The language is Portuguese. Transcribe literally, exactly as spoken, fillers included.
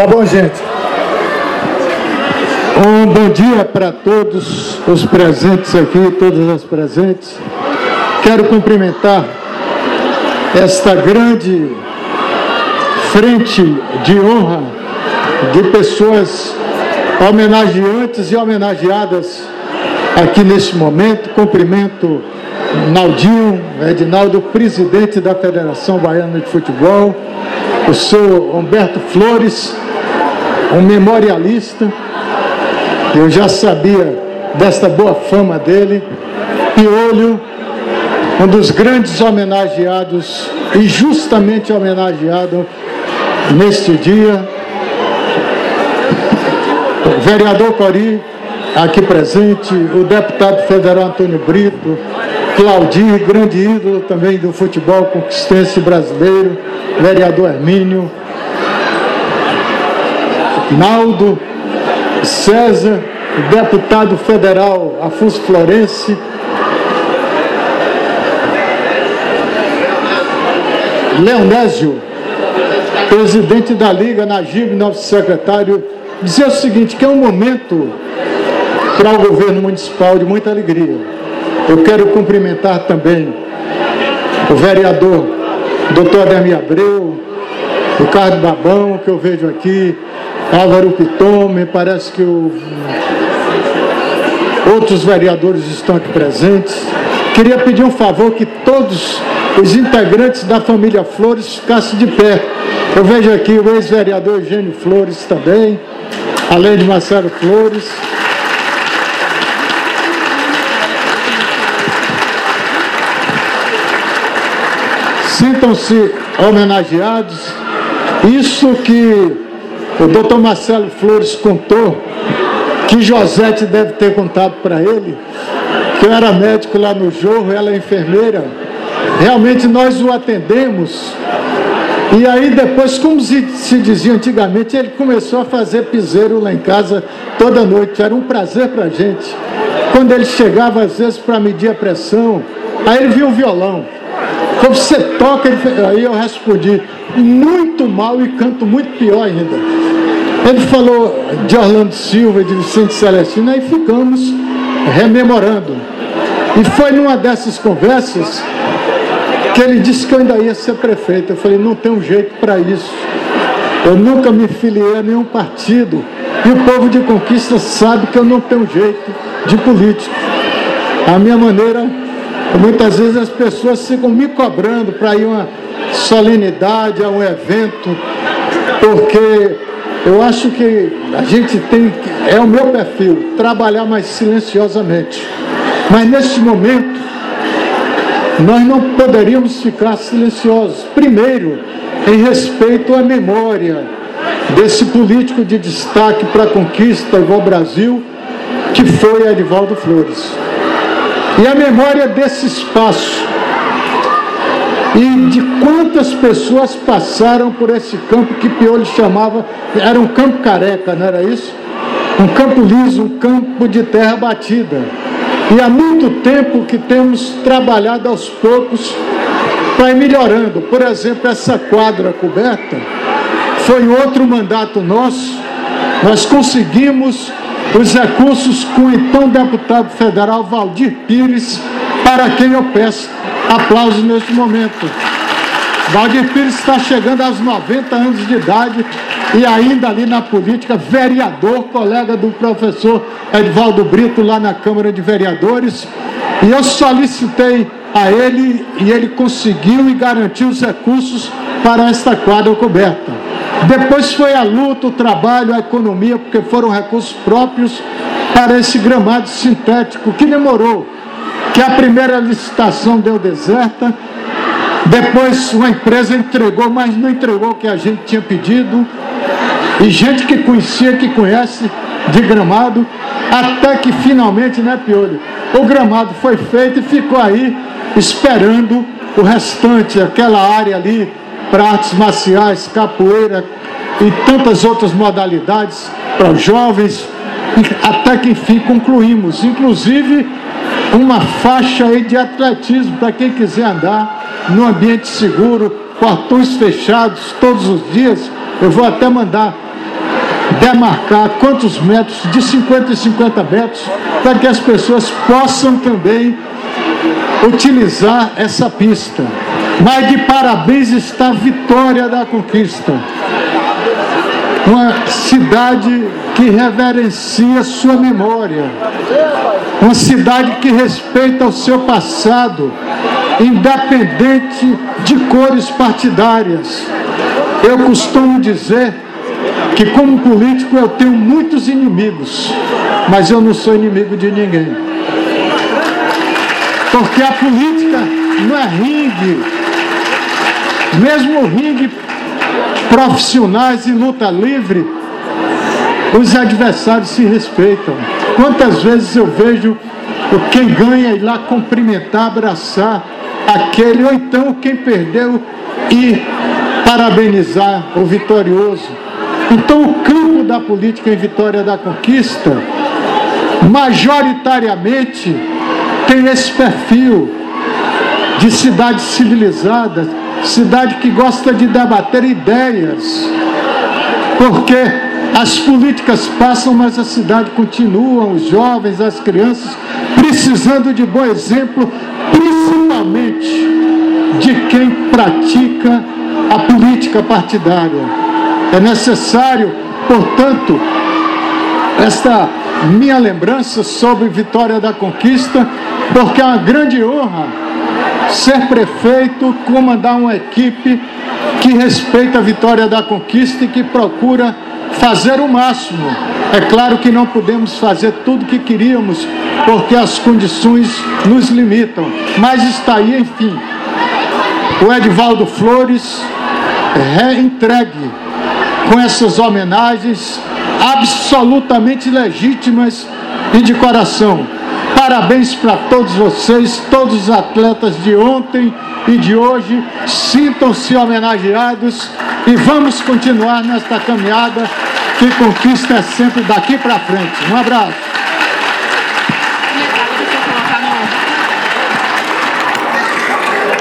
Tá bom, gente. Um bom dia para todos os presentes aqui, todas as presentes. Quero cumprimentar esta grande frente de honra de pessoas homenageantes e homenageadas aqui neste momento. Cumprimento Naldinho Edinaldo, presidente da Federação Baiana de Futebol, o senhor Humberto Flores, um memorialista. Eu já sabia desta boa fama dele. Piolho, um dos grandes homenageados e justamente homenageado neste dia. O vereador Cori, aqui presente, o deputado federal Antônio Brito, Claudir, grande ídolo também do futebol conquistense brasileiro, vereador Hermínio, Naldo, César, deputado federal Afonso Florense, Leonésio, presidente da Liga, Najib, nosso secretário, dizer o seguinte, que é um momento para o governo municipal de muita alegria. Eu quero cumprimentar também o vereador doutor Ademir Abreu, Ricardo Babão, que eu vejo aqui, Álvaro Piton, me parece que o... outros vereadores estão aqui presentes. Queria pedir um favor que todos os integrantes da família Flores ficassem de pé. Eu vejo aqui o ex-vereador Eugênio Flores também, além de Marcelo Flores. Sintam-se homenageados. Isso que o doutor Marcelo Flores contou, que Josete deve ter contado para ele, que eu era médico lá no Jorro, ela é enfermeira. Realmente nós o atendemos. E aí depois, como se, se dizia antigamente, ele começou a fazer piseiro lá em casa toda noite. Era um prazer para a gente. Quando ele chegava, às vezes, para medir a pressão, aí ele viu o violão. Como você toca, ele... aí eu respondi, muito mal e canto muito pior ainda. Ele falou de Orlando Silva e de Vicente Celestino, aí ficamos rememorando. E foi numa dessas conversas que ele disse que eu ainda ia ser prefeito. Eu falei, não tem um jeito para isso. Eu nunca me filiei a nenhum partido. E o povo de Conquista sabe que eu não tenho jeito de político. A minha maneira, muitas vezes as pessoas ficam me cobrando para ir a uma solenidade, a um evento, porque eu acho que a gente tem que, é o meu perfil, trabalhar mais silenciosamente. Mas neste momento, nós não poderíamos ficar silenciosos. Primeiro, em respeito à memória desse político de destaque para a conquista igual Brasil, que foi Edivaldo Flores. E a memória desse espaço e de quantas pessoas passaram por esse campo que Piolho chamava, era um campo careca, não era isso? Um campo liso, um campo de terra batida. E há muito tempo que temos trabalhado aos poucos para ir melhorando. Por exemplo, essa quadra coberta foi outro mandato nosso. Nós conseguimos os recursos com o então deputado federal Valdir Pires, para quem eu peço aplausos neste momento. Valdir Pires está chegando aos noventa anos de idade e ainda ali na política, vereador, colega do professor Edivaldo Brito lá na Câmara de Vereadores. E eu solicitei a ele e ele conseguiu e garantiu os recursos para esta quadra coberta. Depois foi a luta, o trabalho, a economia, porque foram recursos próprios para esse gramado sintético, que demorou, que a primeira licitação deu deserta, depois uma empresa entregou, mas não entregou o que a gente tinha pedido, e gente que conhecia, que conhece de gramado, até que finalmente, né, Piolho, o gramado foi feito e ficou aí esperando o restante, aquela área ali, para artes marciais, capoeira e tantas outras modalidades para os jovens, até que enfim concluímos, inclusive uma faixa aí de atletismo para quem quiser andar no ambiente seguro, portões fechados todos os dias. Eu vou até mandar demarcar quantos metros, de cinquenta em cinquenta metros, para que as pessoas possam também utilizar essa pista. Mas de parabéns está a Vitória da Conquista, uma cidade que reverencia sua memória, uma cidade que respeita o seu passado, independente de cores partidárias. Eu costumo dizer que, como político, eu tenho muitos inimigos, mas eu não sou inimigo de ninguém. Porque a política não é ringue. Mesmo ringue profissionais e luta livre, os adversários se respeitam. Quantas vezes eu vejo quem ganha ir lá cumprimentar, abraçar aquele, ou então quem perdeu e parabenizar o vitorioso. Então o campo da política em Vitória da Conquista majoritariamente tem esse perfil de cidade civilizada, cidade que gosta de debater ideias, porque as políticas passam, mas a cidade continua, os jovens, as crianças, precisando de bom exemplo, principalmente de quem pratica a política partidária. É necessário, portanto, esta minha lembrança sobre Vitória da Conquista, porque é uma grande honra ser prefeito, comandar uma equipe que respeita a Vitória da Conquista e que procura fazer o máximo. É claro que não podemos fazer tudo o que queríamos, porque as condições nos limitam, mas está aí, enfim, o Edivaldo Flores reentregue com essas homenagens absolutamente legítimas e de coração. Parabéns para todos vocês, todos os atletas de ontem e de hoje. Sintam-se homenageados e vamos continuar nesta caminhada, que conquista é sempre daqui para frente. Um abraço.